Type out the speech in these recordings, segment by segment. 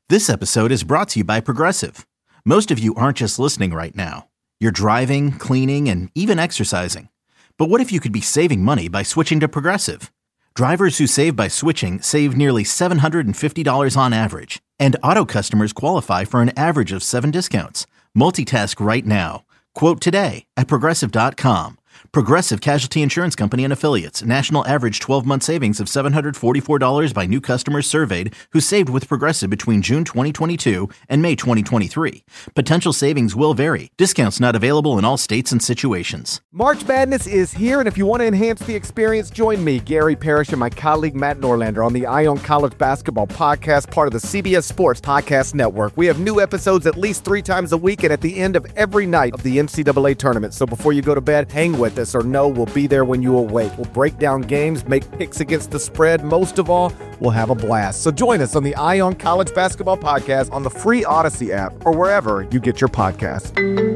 This episode is brought to you by Progressive. Most of you aren't just listening right now. You're driving, cleaning, and even exercising. But what if you could be saving money by switching to Progressive? Drivers who save by switching save nearly $750 on average. And auto customers qualify for an average of 7 discounts. Multitask right now. Quote today at Progressive.com. Progressive Casualty Insurance Company and Affiliates. National average 12-month savings of $744 by new customers surveyed who saved with Progressive between June 2022 and May 2023. Potential savings will vary. Discounts not available in all states and situations. March Madness is here, and if you want to enhance the experience, join me, Gary Parrish, and my colleague Matt Norlander on the Ion College Basketball Podcast, part of the CBS Sports Podcast Network. We have new episodes at least 3 times a week and at the end of every night of the NCAA tournament. So before you go to bed, hang with us or know we'll be there when you awake. We'll break down games, make picks against the spread. Most of all, we'll have a blast. So join us on the Ion College Basketball Podcast on the free Odyssey app or wherever you get your podcasts.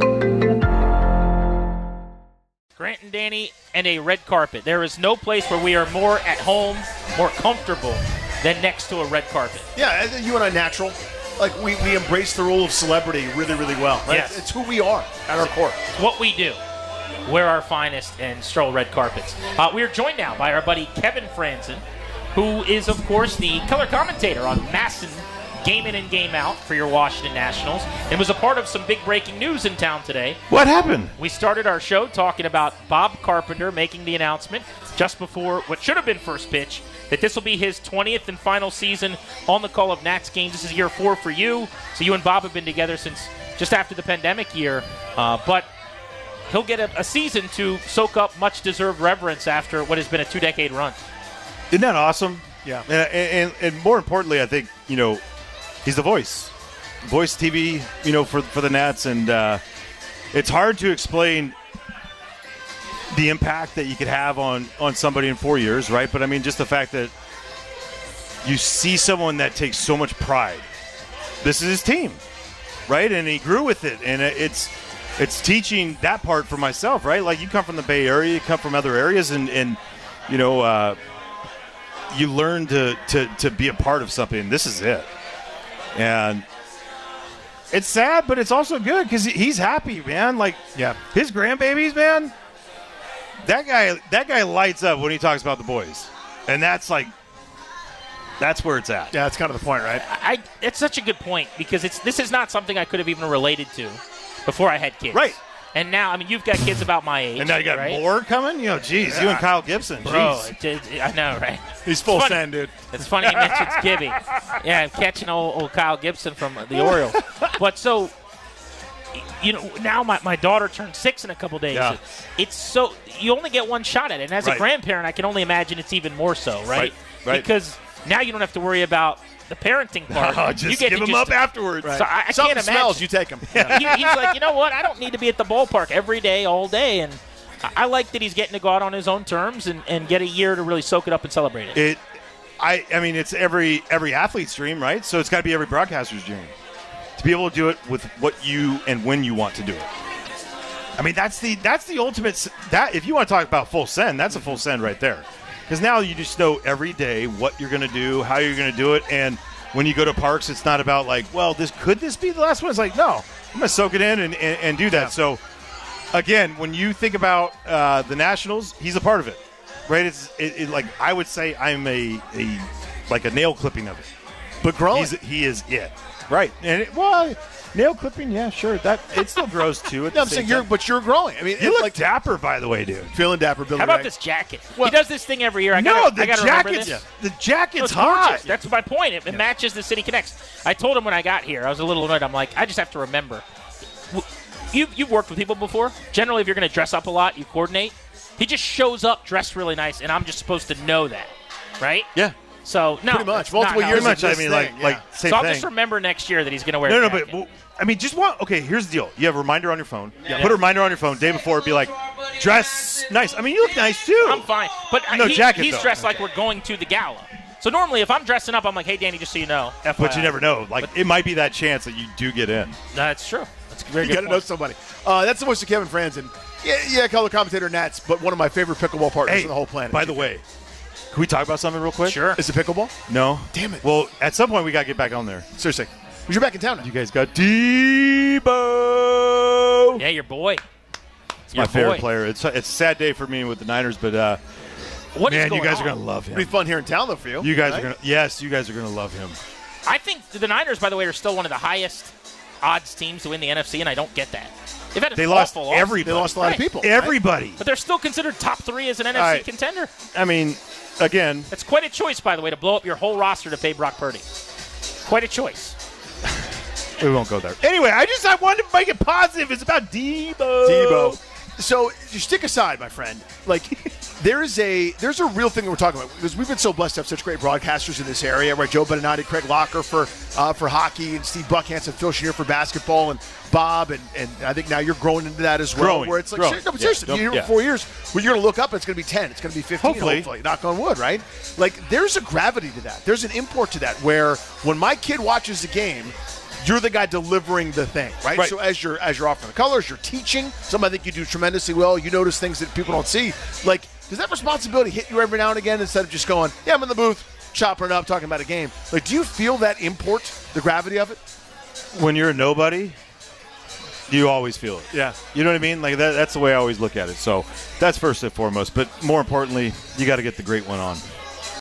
Grant and Danny and a red carpet. There is no place where we are more at home, more comfortable than next to a red carpet. Yeah, you and I natural. Like, we embrace the role of celebrity really, really well. Right? Yes. It's who we are at our core. It's what we do. Wear our finest and stroll red carpets. We are joined now by our buddy Kevin Franzen, who is, of course, the color commentator on MASN Game In and Game Out for your Washington Nationals, and was a part of some big breaking news in town today. What happened? We started our show talking about Bob Carpenter making the announcement just before what should have been first pitch that this will be his 20th and final season on the call of Nats games. This is year 4 for you. So you and Bob have been together since just after the pandemic year, but he'll get a season to soak up much-deserved reverence after what has been a 2-decade run. Isn't that awesome? Yeah. And more importantly, I think, he's the voice TV, for the Nats. And it's hard to explain the impact that you could have on somebody in 4 years, right? But, I mean, just the fact that you see someone that takes so much pride. This is his team, right? And he grew with it. And it's teaching that part for myself, right? Like, you come from the Bay Area, you come from other areas, and you learn to be a part of something. This is it. And it's sad, but it's also good because he's happy, man. Like, Yeah. His grandbabies, man, that guy lights up when he talks about the boys. And that's where it's at. Yeah, that's kind of the point, right? It's such a good point because this is not something I could have even related to before I had kids. Right. And now, I mean, you've got kids about my age. And now you got right? more coming? Geez, you and Kyle Gibson. Bro, Jeez. I know, right? He's full It's funny. send, dude. It's funny you mentioned Gibby. Yeah, catching old Kyle Gibson from the Orioles. But so, now my daughter turned 6 in a couple days. Yeah. It's so, you only get one shot at it. And as a Right. grandparent, I can only imagine it's even more so, right? Right. Because now you don't have to worry about the parenting part. Oh, just you get give to him up afterwards. So I Something can't smells, imagine. you take him. He's like, you know what? I don't need to be at the ballpark every day, all day. And I like that he's getting to go out on his own terms and get a year to really soak it up and celebrate it. I mean, it's every athlete's dream, right? So it's got to be every broadcaster's dream to be able to do it with what you and when you want to do it. I mean, that's the ultimate. That if you want to talk about full send, that's a full send right there. Because now you just know every day what you're going to do, how you're going to do it, and when you go to parks, it's not about like, well, could this be the last one? It's like, no, I'm going to soak it in and do that. Yeah. So, again, when you think about the Nationals, he's a part of it, right? It's like I would say I'm a nail clipping of it, But growing. He is it, right? And nail clipping, yeah, sure. That it still grows too. I'm saying you're growing. I mean, you it's look like dapper, by the way, dude. Feeling dapper, Billy. How about Ray. this jacket? Well, he does this thing every year. I No, gotta the remember jacket's this. the jacket's It's hot. gorgeous. That's my point. It matches the City Connects. I told him when I got here, I was a little annoyed. I'm like, I just have to remember. You've worked with people before. Generally, if you're going to dress up a lot, you coordinate. He just shows up dressed really nice, and I'm just supposed to know that, right? Yeah. So, no. Pretty much. that's Multiple not how years it Pretty of much. this I mean, thing, like yeah. same So I'll thing. just remember next year that he's going to wear No, a no, jacket. but I mean, okay, here's the deal. You have a reminder on your phone. Put a reminder on your phone. Day before, be like, dress nice. I mean, you look nice, too. I'm fine. But No jacket, he's though. dressed like we're going to the gala. So normally, if I'm dressing up, I'm like, hey, Danny, just so you know. FYI. But you never know. Like, it might be that chance that you do get in. That's true. That's a very You good got to point. know somebody. That's the voice of Kevin Franzen. Yeah, color commentator Nats, but one of my favorite pickleball partners Hey, on the whole planet. by the way, Can we talk about something real quick? Sure. Is it pickleball? No. Damn it. Well, at some point we got to get back on there. Seriously. Because you're back in town now. You guys got Debo. Yeah, your boy. It's my favorite player. It's a sad day for me with the Niners, but What is man, you going guys on? are going to love him. It'll be fun here in town, though, for you. You guys right? are going to, yes, you guys are going to love him. I think the Niners, by the way, are still one of the highest odds teams to win the NFC, and I don't get that. They've had an They lost awful loss. everybody. They lost a lot of people. Everybody. But they're still considered top 3 as an NFC right. contender. I mean, again, It's quite a choice, by the way, to blow up your whole roster to pay Brock Purdy. Quite a choice. we won't go there. Anyway, I wanted to make it positive. It's about Debo. So you stick aside, my friend. Like, there's a real thing that we're talking about because we've been so blessed to have such great broadcasters in this area. Right, Joe Beninati, Craig Locker for hockey, and Steve Buckhanson, Phil Chenier for basketball, and Bob, and I think now you're growing into that as well. Growing. Where it's like, Growing. no, but seriously, you're here for 4 years. When you're going to look up, it's going to be 10, it's going to be 15, hopefully. Knock on wood, right? Like, there's a gravity to that. There's an import to that. Where when my kid watches the game, you're the guy delivering the thing, right? So as you're offering the colors, you're teaching. Something I think you do tremendously well. You notice things that people don't see. Like, does that responsibility hit you every now and again instead of just going, yeah, I'm in the booth, chopping it up, talking about a game? Like, do you feel that import, the gravity of it? When you're a nobody, you always feel it. Yeah. You know what I mean? Like that's the way I always look at it. So that's first and foremost. But more importantly, you got to get the great one on.